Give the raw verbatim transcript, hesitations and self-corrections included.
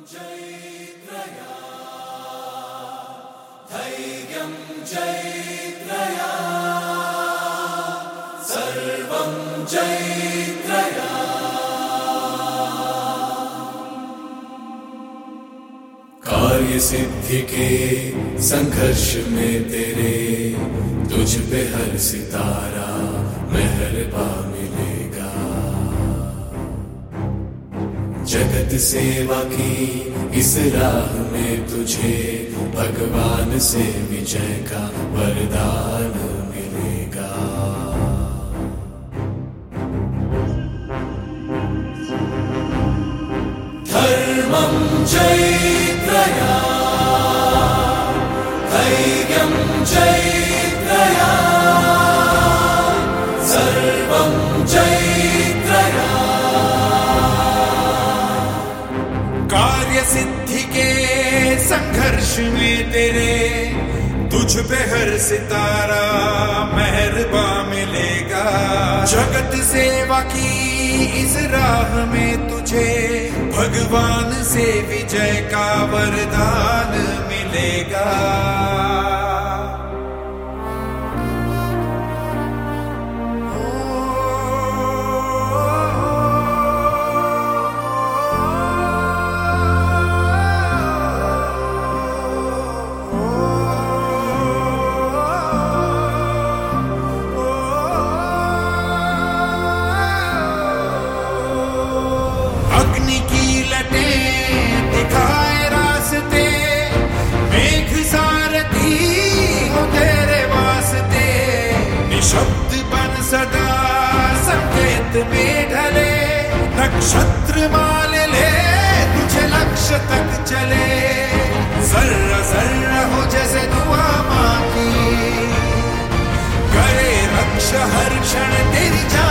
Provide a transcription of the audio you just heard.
जैत्रया धैर्यं जैत्रया सर्वं जैत्रया। कार्य सिद्धि के संघर्ष में तेरे तुझ पे हर सितारा मेहरबा मिलेगा। जगत सेवा की इस राह में तुझे भगवान से विजय का वरदान मिलेगा। धर्मं जैत्रया धैर्यं जैत्रया सर्वं जैत्रया। कार्य सिद्धि के संघर्ष में तेरे तुझ पे हर सितारा मेहरबा मिलेगा। जगत सेवा की इस राह में तुझे भगवान से विजय का वरदान मिलेगा। अग्नि की लटें दिखाए रास्ते, मेघ सारथी हो तेरे वास्ते। निशब्द बन सदा संकेत में ढले, नक्षत्र मान ले तुझे लक्ष्य तक चले। जर्रा जर्रा हो जैसे दुआ माँ की, करे रक्षा हर क्षण तेरी।